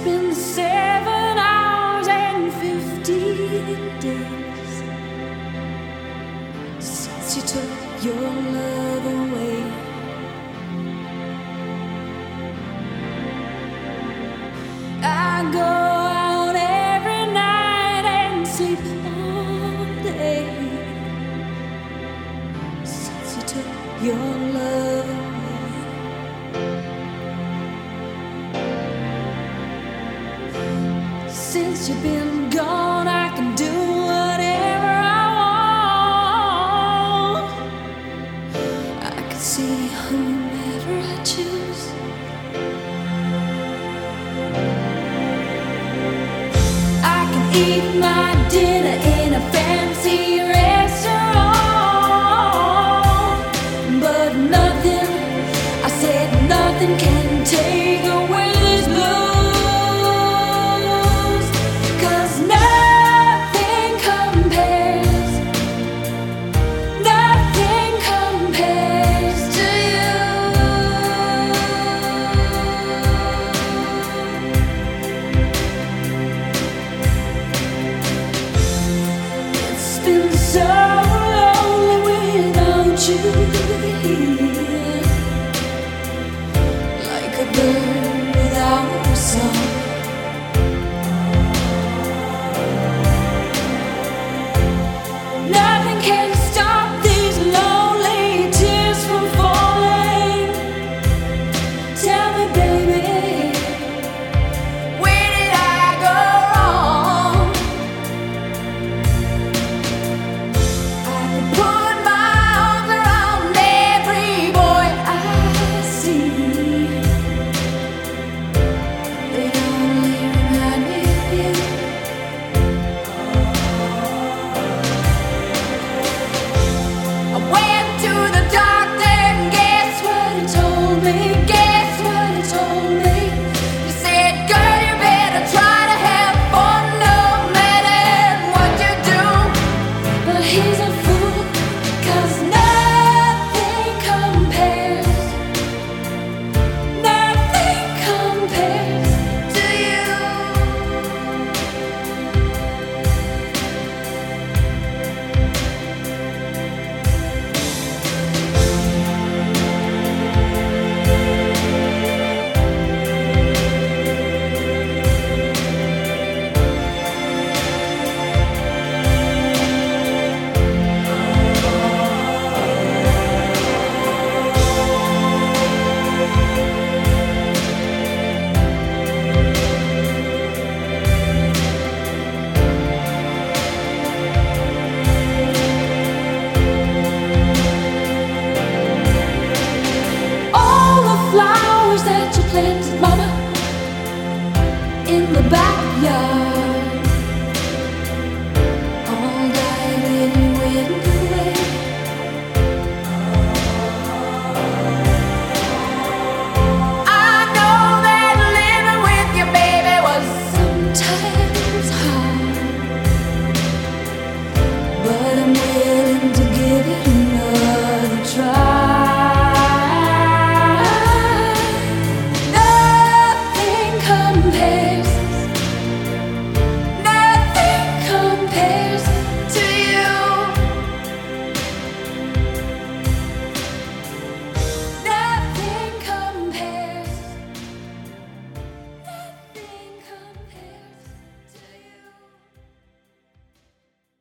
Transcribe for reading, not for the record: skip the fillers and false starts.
been 7 hours and 15 days since you took your love away. I go out every night and sleep all day since you took your love away. Since you've been gone, I can do whatever I want. I can see whomever I choose. I can eat my dinner in a fancy restaurant, but nothing, I said nothing can take away this blues. So lonely without you here, like a bird without a song. Nothing can stop these lonely tears from falling. Tell me, baby, where did I go wrong? Put my arms around every boy I see. They only remind me of you. I went to the doctor and guess what he told me? Guess what he told me? He said, girl, you better try to have fun no matter what you do. But he's a fool, 'cause nothing compares to you. All the flowers that you planted, mama, in the backyard, all died when you went away. I know that living with you, baby, was sometimes hard, but I'm willing to give it